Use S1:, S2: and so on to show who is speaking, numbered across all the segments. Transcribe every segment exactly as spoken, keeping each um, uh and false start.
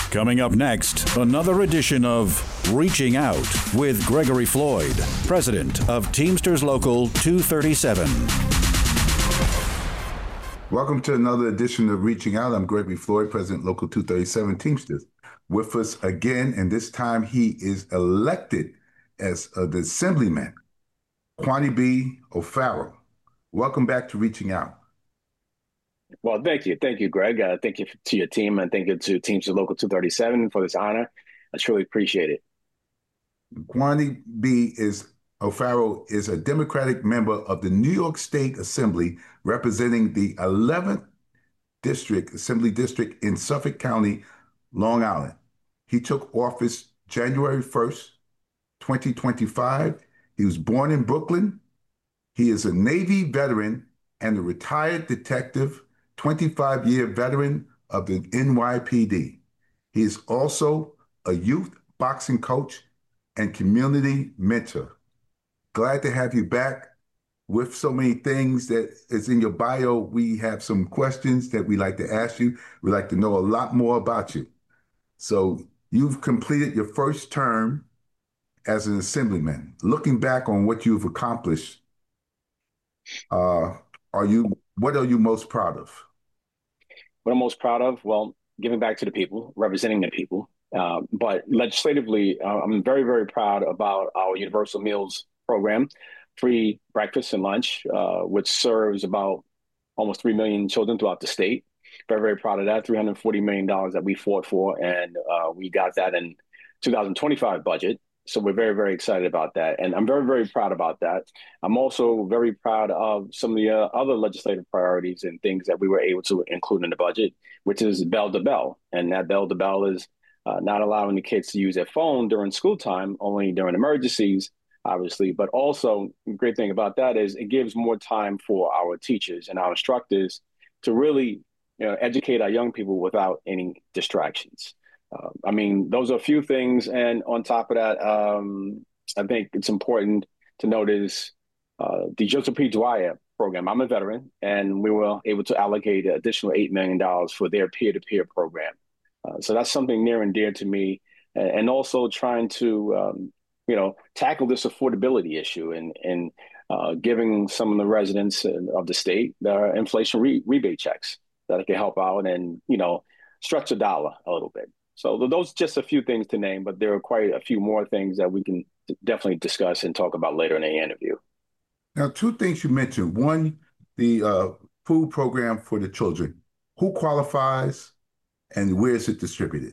S1: Coming up next, another edition of Reaching Out with Gregory Floyd, president of Teamsters Local two thirty-seven.
S2: Welcome to another edition of Reaching Out. I'm Gregory Floyd, president Local two thirty-seven Teamsters. With us again, and this time he is elected as uh, the Assemblyman, Kwani B. O'Farrell. Welcome back to Reaching Out.
S3: Well, thank you. Thank you, Greg. Uh, thank you to your team, and thank you to Teamsters Local two thirty-seven for this honor. I truly appreciate it.
S2: Kwani B. is O'Farrell is a Democratic member of the New York State Assembly representing the eleventh District, Assembly District in Suffolk County, Long Island. He took office January first, twenty twenty-five. He was born in Brooklyn. He is a Navy veteran and a retired detective, twenty-five-year veteran of the N Y P D. He is also a youth boxing coach and community mentor. Glad to have you back. With so many things that is in your bio, we have some questions that we like to ask you. We'd like to know a lot more about you. So you've completed your first term as an assemblyman. Looking back on what you've accomplished, uh, are you what are you most proud of?
S3: What I'm most proud of? Well, giving back to the people, representing the people. Uh, but legislatively, uh, I'm very, very proud about our Universal Meals program, free breakfast and lunch, uh, which serves about almost three million children throughout the state. Very, very proud of that. three hundred forty million dollars that we fought for, and uh, we got that in two thousand twenty-five budget. So we're very, very excited about that. And I'm very, very proud about that. I'm also very proud of some of the uh, other legislative priorities and things that we were able to include in the budget, which is bell to bell. And that bell to bell is uh, not allowing the kids to use their phone during school time, only during emergencies, obviously. But also, the great thing about that is it gives more time for our teachers and our instructors to really you know, educate our young people without any distractions. Uh, I mean, those are a few things. And on top of that, um, I think it's important to notice uh, the Joseph P. Dwyer program. I'm a veteran, and we were able to allocate an additional eight million dollars for their peer-to-peer program. Uh, so that's something near and dear to me. And, and also trying to, um, you know, tackle this affordability issue and, and uh, giving some of the residents of the state their inflation re- rebate checks that can help out and, you know, stretch the dollar a little bit. So those are just a few things to name, but there are quite a few more things that we can definitely discuss and talk about later in the interview.
S2: Now, two things you mentioned. One, the uh, food program for the children. Who qualifies and where is it distributed?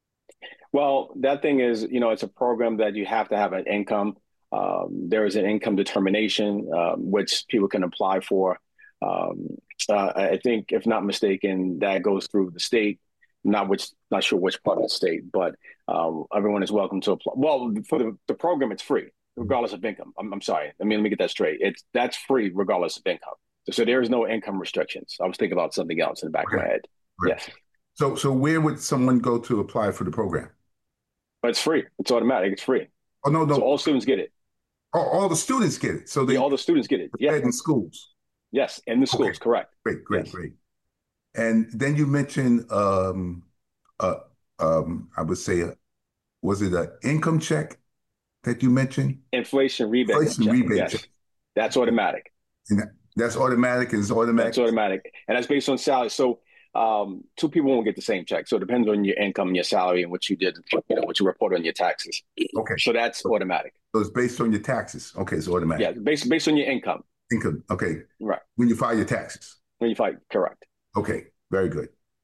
S3: Well, that thing is, you know, it's a program that you have to have an income. Um, there is an income determination, um, which people can apply for. Um, uh, I think, if not mistaken, that goes through the state. Not which, not sure which part of the state, but um, everyone is welcome to apply. Well, for the, the program, it's free, regardless of income. I'm, I'm sorry. I mean, let me get that straight. It's that's free, regardless of income. So, so there is no income restrictions. I was thinking about something else in the back okay. of my head.
S2: Right.
S3: Yes.
S2: So, so where would someone go to apply for the program?
S3: But it's free. It's automatic. It's free.
S2: Oh no, no.
S3: So all students get it.
S2: Oh, all the students get it. So they
S3: yeah, all the students get it. Yeah.
S2: In schools.
S3: Yes, in the schools.
S2: Okay.
S3: Correct.
S2: Great, great,
S3: yes.
S2: great. And then you mentioned, um, uh, um, I would say, uh, was it an income check that you mentioned?
S3: Inflation rebate.
S2: Inflation
S3: check.
S2: rebate
S3: yes.
S2: check.
S3: That's automatic.
S2: And that, that's automatic. It's automatic.
S3: That's automatic, and that's based on salary. So um, two people won't get the same check. So it depends on your income, and your salary, and what you did, you know, what you report on your taxes.
S2: Okay.
S3: So that's automatic.
S2: So it's based on your taxes. Okay, it's automatic.
S3: Yeah, based based on your income.
S2: Income. Okay.
S3: Right.
S2: When you file your taxes.
S3: When you file, correct.
S2: Okay. Very good.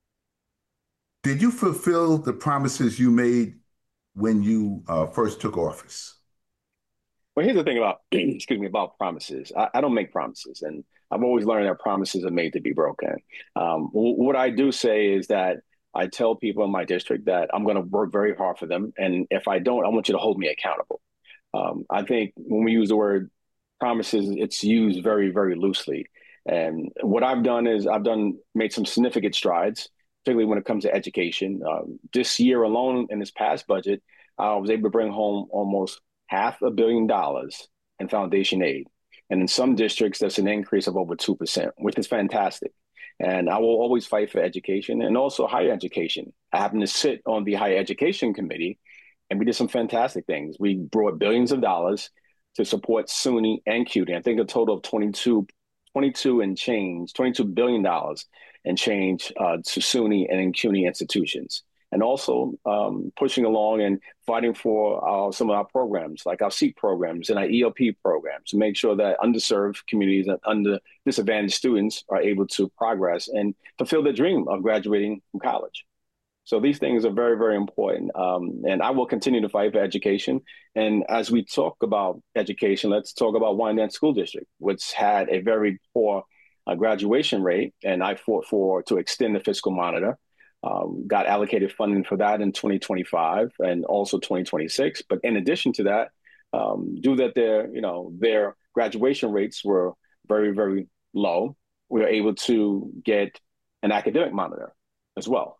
S2: Did you fulfill the promises you made when you uh, first took office?
S3: Well, here's the thing about, excuse me, about promises. I, I don't make promises, and I've always learned that promises are made to be broken. Um, w- what I do say is that I tell people in my district that I'm going to work very hard for them, and if I don't, I want you to hold me accountable. Um, I think when we use the word promises, it's used very, very loosely. And what I've done is I've done made some significant strides, particularly when it comes to education. Um, this year alone, in this past budget, I was able to bring home almost half a billion dollars in foundation aid. And in some districts, that's an increase of over two percent, which is fantastic. And I will always fight for education and also higher education. I happen to sit on the higher education committee, and we did some fantastic things. We brought billions of dollars to support SUNY and CUNY. I think a total of twenty-two, twenty-two and change, twenty-two billion dollars and change uh, to SUNY and CUNY institutions. And also um, pushing along and fighting for uh, some of our programs, like our SEEP programs and our E L P programs, to make sure that underserved communities and under disadvantaged students are able to progress and fulfill their dream of graduating from college. So these things are very, very important. Um, and I will continue to fight for education. And as we talk about education, let's talk about Wyandanch School District, which had a very poor uh, graduation rate. And I fought for to extend the fiscal monitor. Um, got allocated funding for that in twenty twenty-five and also twenty twenty-six. But in addition to that, um, due that their, you know, their graduation rates were very, very low, we were able to get an academic monitor as well.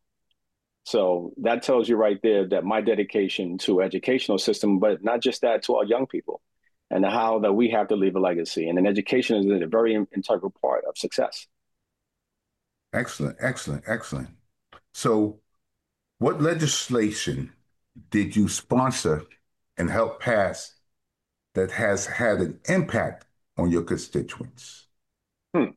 S3: So that tells you right there that my dedication to educational system, but not just that, to our young people, and how that we have to leave a legacy. And then education is a very integral part of success.
S2: Excellent, excellent, excellent. So what legislation did you sponsor and help pass that has had an impact on your constituents?
S3: Hmm.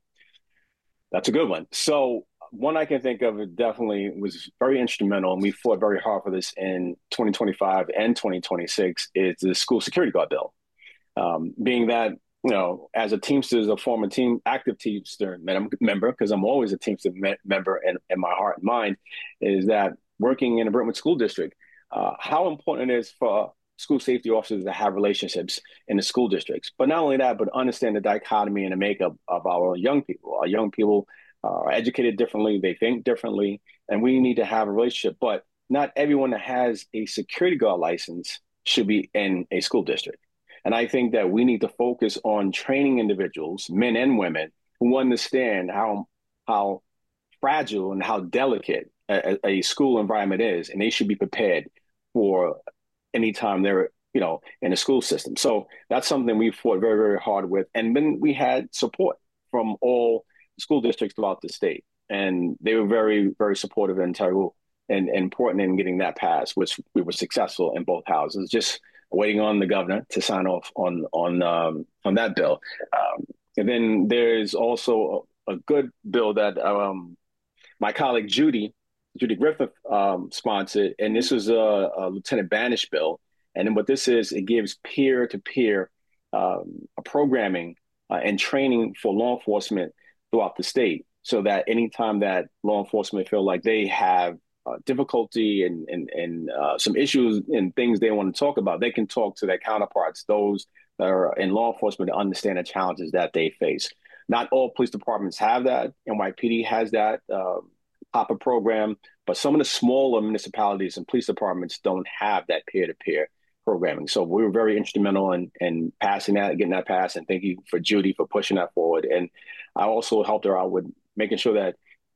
S3: That's a good one. So one I can think of definitely was very instrumental, and we fought very hard for this in twenty twenty-five and twenty twenty-six, is the school security guard bill. Um, being that, you know, as a Teamsters, a former team, active Teamster member, because I'm always a Teamster me member in, in my heart and mind, is that working in a Brentwood school district, uh, how important it is for school safety officers to have relationships in the school districts. But not only that, but understand the dichotomy and the makeup of our young people. Our young people are educated differently, they think differently, and we need to have a relationship. But not everyone that has a security guard license should be in a school district. And I think that we need to focus on training individuals, men and women, who understand how how fragile and how delicate a, a school environment is, and they should be prepared for any time they're, you know, in a school system. So that's something we fought very, very hard with. And then we had support from all school districts throughout the state, and they were very, very supportive and integral and, and important in getting that passed, which we were successful in both houses. Just waiting on the governor to sign off on on um, on that bill. Um, and then there's also a, a good bill that um, my colleague Judy, Judy Griffith um, sponsored, and this was a, a Lieutenant Banish bill. And then what this is, it gives peer-to-peer um, programming uh, and training for law enforcement throughout the state, so that anytime that law enforcement feel like they have Uh, difficulty and and, and uh, some issues and things they want to talk about, they can talk to their counterparts, those that are in law enforcement, to understand the challenges that they face. Not all police departments have that. N Y P D has that uh, P A P A program, but some of the smaller municipalities and police departments don't have that peer-to-peer programming. So we were very instrumental in, in passing that, getting that passed, and thank you for Judy for pushing that forward. And I also helped her out with making sure that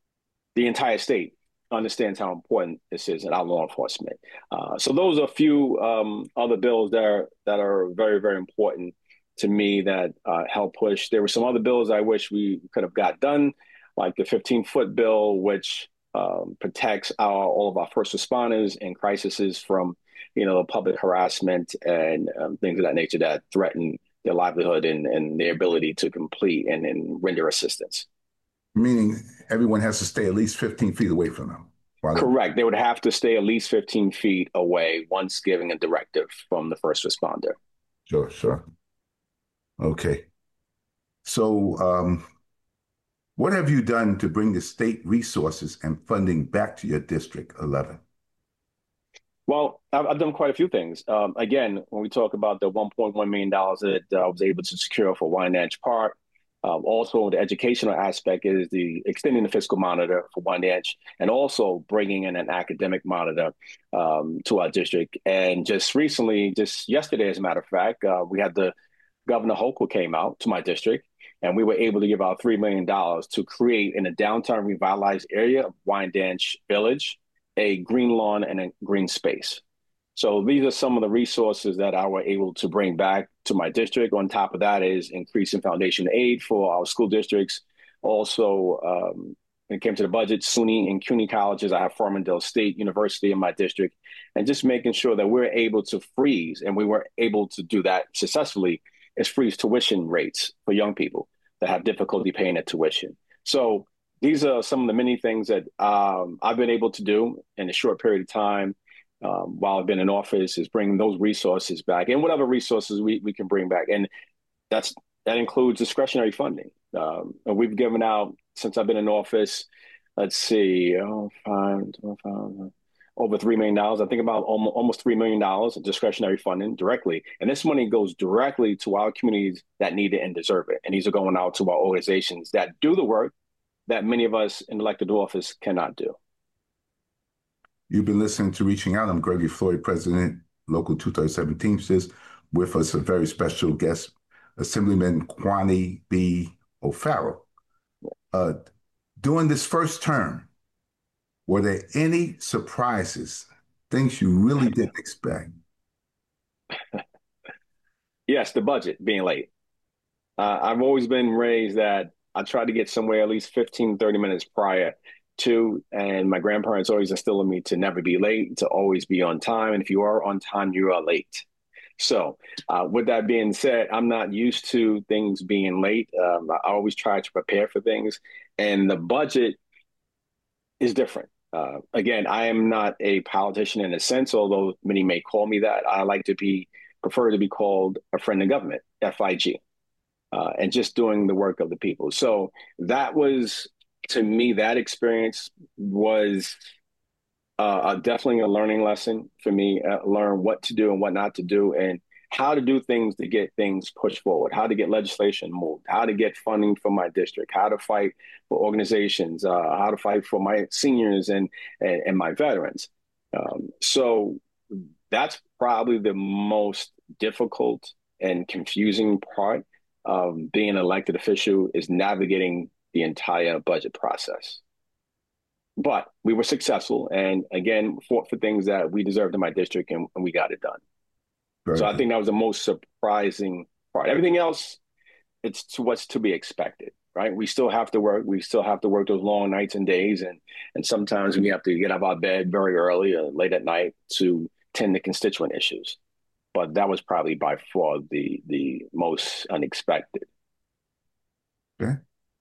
S3: the entire state understands how important this is in our law enforcement. Uh, so those are a few um, other bills that are that are very, very important to me that uh, help push. There were some other bills I wish we could have got done, like the fifteen foot bill, which um, protects our all of our first responders in crises from, you know, public harassment and um, things of that nature that threaten their livelihood and, and their ability to complete and, and render assistance.
S2: Meaning everyone has to stay at least fifteen feet away from them.
S3: Correct. They would have to stay at least fifteen feet away once giving a directive from the first responder.
S2: Sure, sure. Okay. So um, what have you done to bring the state resources and funding back to your District eleven?
S3: Well, I've, I've done quite a few things. Um, again, when we talk about the one point one million dollars that uh, I was able to secure for Wyandanch Park, Um, also, the educational aspect is the extending the fiscal monitor for Wyandanch, and also bringing in an academic monitor um, to our district. And just recently, just yesterday, as a matter of fact, uh, we had the Governor Hochul came out to my district, and we were able to give out three million dollars to create in a downtown revitalized area of Wyandanch Village a green lawn and a green space. So these are some of the resources that I were able to bring back to my district. On top of that is increasing foundation aid for our school districts, also um, when it came to the budget, SUNY and CUNY colleges. I have Farmingdale State University in my district, and just making sure that we're able to freeze, and we were able to do that successfully, is freeze tuition rates for young people that have difficulty paying that tuition. So these are some of the many things that um, I've been able to do in a short period of time um, while I've been in office, is bring those resources back, and whatever resources we, we can bring back. And that's that includes discretionary funding. Um, and we've given out, since I've been in office, let's see, oh, five, five, over three million dollars. I think about almost, almost three million dollars of discretionary funding directly. And this money goes directly to our communities that need it and deserve it. And these are going out to our organizations that do the work that many of us in elected office cannot do.
S2: You've been listening to Reaching Out. I'm Gregory Floyd, President, Local two thirty-seven Teamsters. With us, a very special guest, Assemblyman Kwani B. O'Farrell. Uh, during this first term, were there any surprises, things you really didn't expect?
S3: Yes, the budget being late. Uh, I've always been raised that I try to get somewhere at least fifteen, thirty minutes prior to, and my grandparents always instilled in me to never be late, to always be on time. And if you are on time, you are late. So uh, with that being said, I'm not used to things being late. Um, I always try to prepare for things, and the budget is different. Uh, again, I am not a politician in a sense, although many may call me that. I like to be, prefer to be called a friend of government, F I G, uh, and just doing the work of the people. So that was, to me, that experience was uh, definitely a learning lesson for me. Uh, learn what to do and what not to do, and how to do things to get things pushed forward, how to get legislation moved, how to get funding for my district, how to fight for organizations, uh, how to fight for my seniors and, and, and my veterans. Um, so that's probably the most difficult and confusing part of being an elected official, is navigating the entire budget process. But we were successful, and again, fought for things that we deserved in my district, and, and we got it done. Very so good. I think that was the most surprising part. Everything else, it's to what's to be expected, right? We still have to work. We still have to work those long nights and days, and and sometimes we have to get out of our bed very early or late at night to tend to constituent issues. But that was probably by far the the most unexpected.
S2: Okay.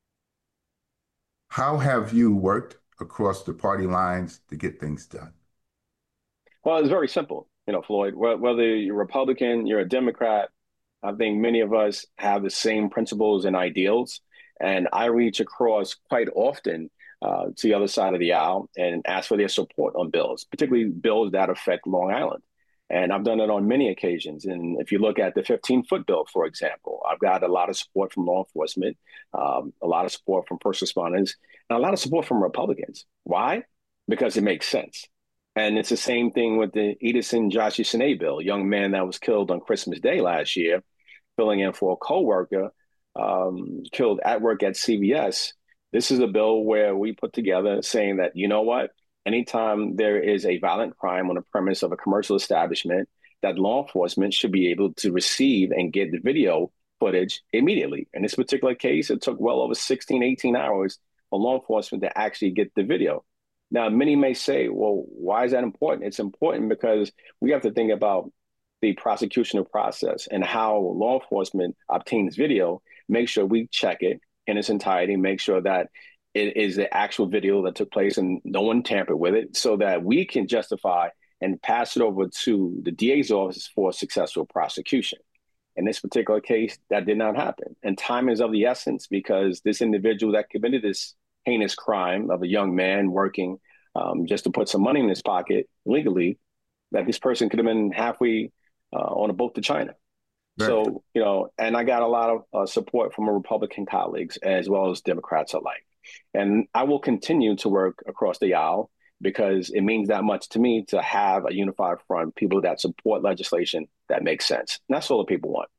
S2: How have you worked across the party lines to get things done?
S3: Well, it's very simple. You know, Floyd, whether you're Republican, you're a Democrat, I think many of us have the same principles and ideals. And I reach across quite often uh, to the other side of the aisle and ask for their support on bills, particularly bills that affect Long Island. And I've done it on many occasions. And if you look at the fifteen-foot bill, for example, I've got a lot of support from law enforcement, um, a lot of support from first responders, and a lot of support from Republicans. Why? Because it makes sense. And it's the same thing with the Edison Joshua Sine bill, a young man that was killed on Christmas Day last year, filling in for a coworker, um, killed at work at C V S. This is a bill where we put together saying that, you know what, anytime there is a violent crime on the premise of a commercial establishment, that law enforcement should be able to receive and get the video footage immediately. In this particular case, it took well over sixteen, eighteen hours for law enforcement to actually get the video. Now, many may say, well, why is that important? It's important because we have to think about the prosecutional process and how law enforcement obtains video, make sure we check it in its entirety, make sure that it is the actual video that took place and no one tampered with it, so that we can justify and pass it over to the D A's office for successful prosecution. In this particular case, that did not happen. And time is of the essence, because this individual that committed this heinous crime of a young man working um, just to put some money in his pocket legally, that this person could have been halfway uh, on a boat to China. Right. So, you know, and I got a lot of uh, support from my Republican colleagues as well as Democrats alike. And I will continue to work across the aisle, because it means that much to me to have a unified front, people that support legislation that makes sense. And that's all the people want.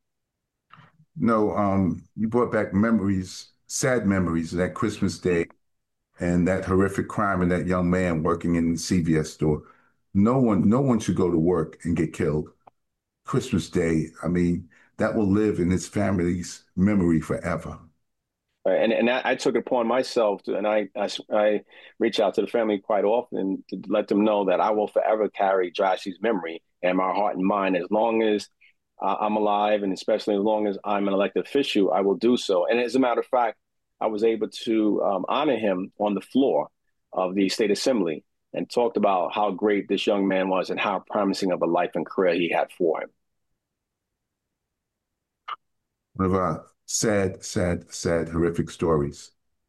S2: No, um, you brought back memories, sad memories of that Christmas Day and that horrific crime and that young man working in the C V S store. No one, no one should go to work and get killed. Christmas Day, I mean, that will live in his family's memory forever.
S3: Right. And and I, I took it upon myself to, and I, I I reach out to the family quite often to let them know that I will forever carry Joshy's memory in my heart and mind as long as uh, I'm alive, and especially as long as I'm an elected official, I will do so. And as a matter of fact, I was able to um, honor him on the floor of the state assembly and talked about how great this young man was and how promising of a life and career he had for him.
S2: One of our sad, sad, sad, horrific stories.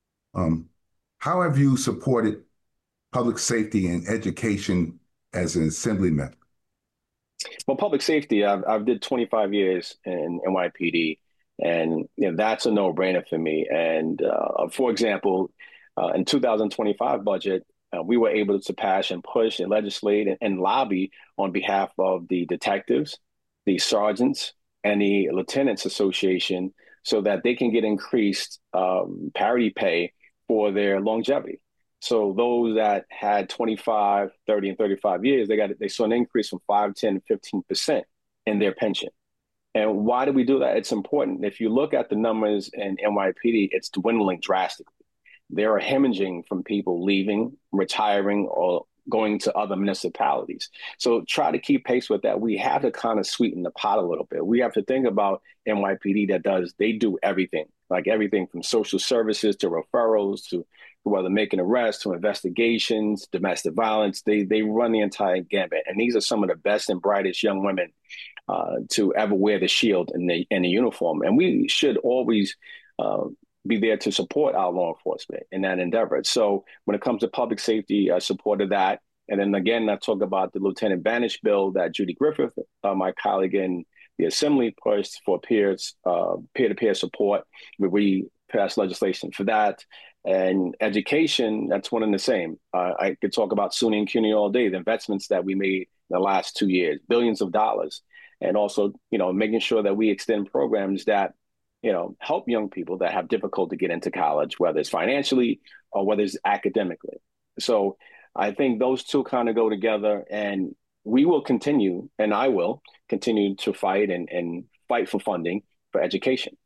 S2: Um, how have you supported public safety and education as an assemblyman?
S3: Well, public safety, I've, I've did twenty-five years in N Y P D, and you know, that's a no-brainer for me. And uh, for example, uh, in two thousand twenty-five budget, uh, we were able to pass and push and legislate and, and lobby on behalf of the detectives, the sergeants, and the lieutenants association so that they can get increased um, parity pay for their longevity. So those that had twenty-five, thirty, and thirty-five years, they got they saw an increase from five, ten, fifteen percent in their pension. And why do we do that? It's important. If you look at the numbers in N Y P D, it's dwindling drastically. There are hemorrhaging from people leaving, retiring, or going to other municipalities. So try to keep pace with that. We have to kind of sweeten the pot a little bit. We have to think about N Y P D that does, they do everything, like everything from social services to referrals to whether making arrests to investigations, domestic violence. They they run the entire gambit. And these are some of the best and brightest young women uh, to ever wear the shield and the, and the uniform. And we should always uh, be there to support our law enforcement in that endeavor. So when it comes to public safety, I supported that. And then again, I talk about the Lieutenant Banish bill that Judy Griffith, uh, my colleague in the Assembly, pushed for peers, uh, peer-to-peer support. We passed legislation for that. And education, that's one and the same. Uh, I could talk about SUNY and CUNY all day, the investments that we made in the last two years, billions of dollars. And also, you know, making sure that we extend programs that you know, help young people that have difficulty to get into college, whether it's financially or whether it's academically. So I think those two kind of go together, and we will continue, and I will continue to fight and, and fight for funding for education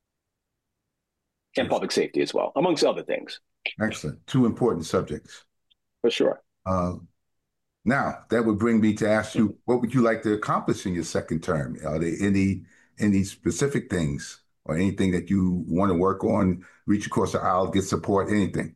S3: and public safety as well, amongst other things.
S2: Excellent. Two important subjects.
S3: For sure.
S2: Uh, now, that would bring me to ask you, what would you like to accomplish in your second term? Are there any any specific things or anything that you want to work on, reach across the aisle, get support, anything?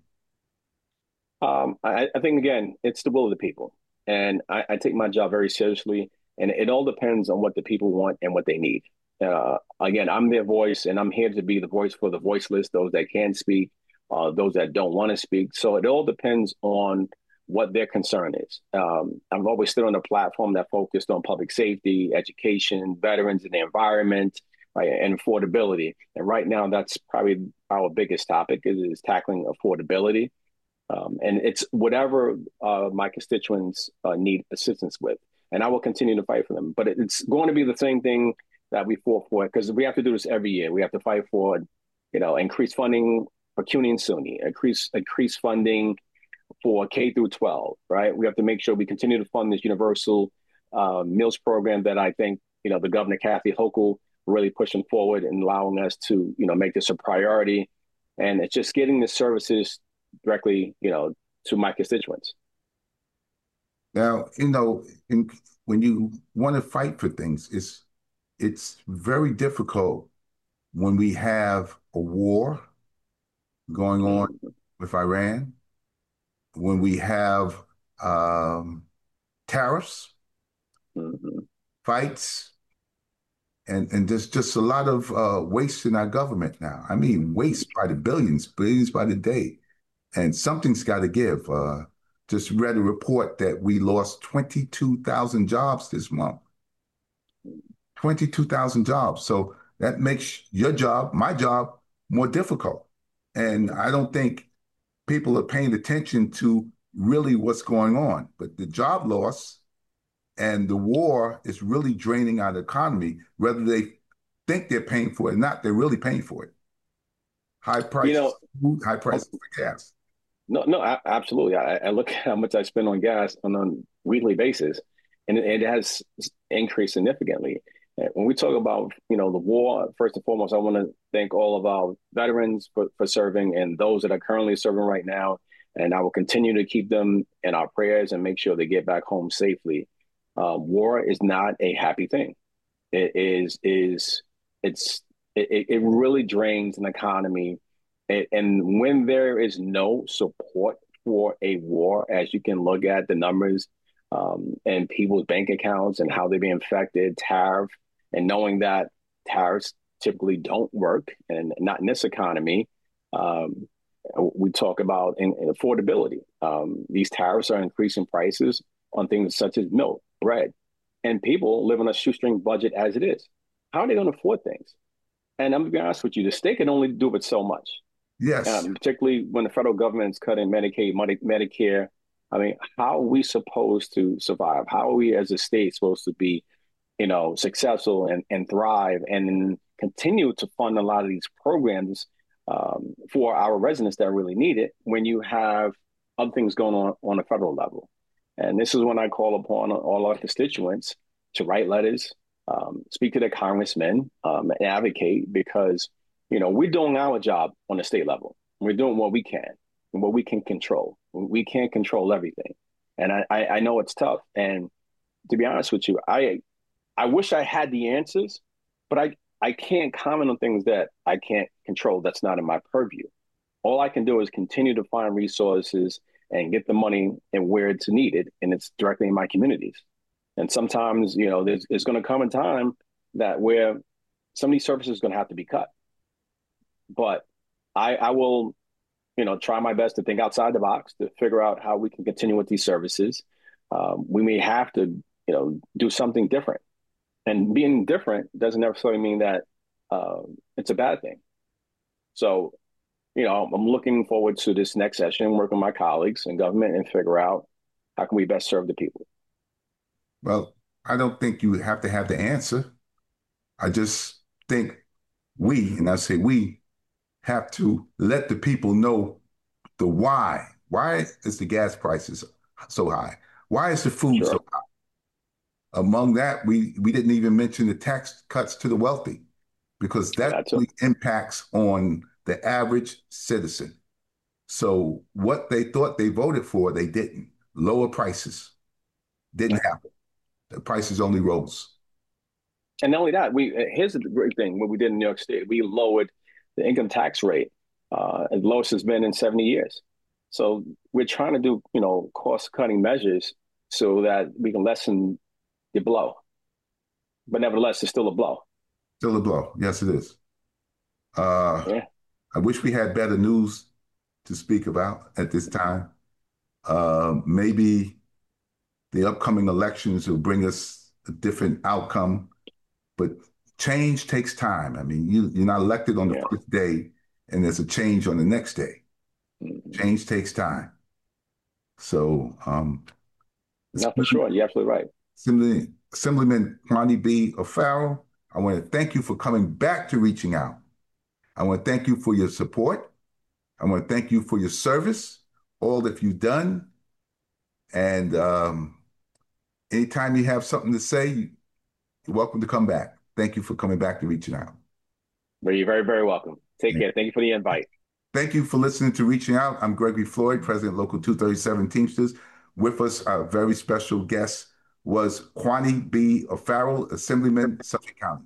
S3: Um, I, I think, again, it's the will of the people. And I, I take my job very seriously. And it all depends on what the people want and what they need. Uh, again, I'm their voice, and I'm here to be the voice for the voiceless, those that can speak, uh, those that don't want to speak. So it all depends on what their concern is. Um, I've always stood on a platform that focused on public safety, education, veterans, and the environment, right, and affordability. And right now, that's probably our biggest topic is, is tackling affordability. Um, and it's whatever uh, my constituents uh, need assistance with. And I will continue to fight for them. But it's going to be the same thing that we fought for, because we have to do this every year. We have to fight for, you know, increased funding for CUNY and SUNY, increase, increase funding for K through twelve, right? We have to make sure we continue to fund this universal uh, meals program that I think, you know, the Governor Kathy Hochul really pushing forward and allowing us to, you know, make this a priority. And it's just getting the services directly, you know, to my constituents.
S2: Now, you know, in, when you want to fight for things, it's it's very difficult when we have a war going on mm-hmm. with Iran, when we have um, tariffs, mm-hmm. fights, and and there's just a lot of uh, waste in our government now. I mean, waste by the billions, billions by the day, and something's got to give. Uh, just read a report that we lost twenty-two thousand jobs this month. twenty-two thousand jobs. So that makes your job, my job, more difficult. And I don't think people are paying attention to really what's going on. But the job loss and the war is really draining our economy, whether they think they're paying for it or not, they're really paying for it. High prices, you know, food, high prices for gas.
S3: No, no, absolutely. I, I look at how much I spend on gas on a weekly basis, and it, it has increased significantly. When we talk about, you know, the war, first and foremost, I want to thank all of our veterans for, for serving and those that are currently serving right now. And I will continue to keep them in our prayers and make sure they get back home safely. Uh, war is not a happy thing. It is, is it's, it, it really drains an economy. And, and when there is no support for a war, as you can look at the numbers um, and people's bank accounts and how they're being affected, tariff, and knowing that tariffs typically don't work, and not in this economy. Um, we talk about in, in affordability. Um, these tariffs are increasing prices on things such as milk, bread, and people live on a shoestring budget as it is. How are they going to afford things? And I'm going to be honest with you, the state can only do it so much.
S2: Yes.
S3: Um, particularly when the federal government's cutting Medicaid, Medicare. I mean, how are we supposed to survive? How are we as a state supposed to be, you know, successful and, and thrive and continue to fund a lot of these programs um, for our residents that really need it when you have other things going on on a federal level? And this is when I call upon all our constituents to write letters, um, speak to their congressmen, um, and advocate, because, you know, we're doing our job on the state level. We're doing what we can and what we can control. We can't control everything. And I, I, I know it's tough. And to be honest with you, I I wish I had the answers, but I, I can't comment on things that I can't control. That's not in my purview. All I can do is continue to find resources and get the money and where it's needed. And it's directly in my communities. And sometimes, you know, there's, there's going to come a time that where some of these services are going to have to be cut. But I, I will, you know, try my best to think outside the box to figure out how we can continue with these services. Um, we may have to, you know, do something different. And being different doesn't necessarily mean that uh, it's a bad thing. So, you know, I'm looking forward to this next session, work with my colleagues in government and figure out how can we best serve the people.
S2: Well, I don't think you have to have the answer. I just think we, and I say we, have to let the people know the why. Why is the gas prices so high? Why is the food sure. so high? Among that, we, we didn't even mention the tax cuts to the wealthy, because that really impacts on the average citizen. So what they thought they voted for, they didn't. Lower prices didn't happen. The prices only rose.
S3: And not only that, we here's the great thing: what we did in New York State, we lowered the income tax rate uh, as lowest it's been in seventy years. So we're trying to do, you know, cost-cutting measures so that we can lessen the blow. But nevertheless, it's still a blow.
S2: Still a blow. Yes, it is. Uh,
S3: yeah.
S2: I wish we had better news to speak about at this time. Uh, maybe the upcoming elections will bring us a different outcome, but change takes time. I mean, you, you're not elected on the yeah. first day and there's a change on the next day. Mm-hmm. Change takes time. So, um,
S3: not for sure. You're absolutely right.
S2: Assembly, Assemblyman Kwani B. O'Farrell, I want to thank you for coming back to Reaching Out. I want to thank you for your support. I want to thank you for your service, all that you've done. And um, anytime you have something to say, you're welcome to come back. Thank you for coming back to Reaching Out.
S3: Well, you're very, very welcome. Take care. Thank you for the invite.
S2: Thank you for listening to Reaching Out. I'm Gregory Floyd, President Local two thirty-seven Teamsters. With us, our very special guest was Kwani B. O'Farrell, Assemblyman, Suffolk County.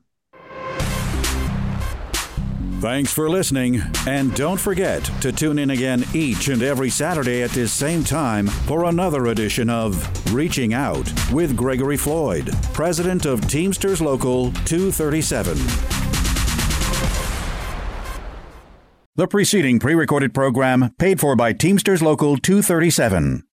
S1: Thanks for listening, and don't forget to tune in again each and every Saturday at this same time for another edition of Reaching Out with Gregory Floyd, President of Teamsters Local two thirty-seven. The preceding pre-recorded program paid for by Teamsters Local two thirty-seven.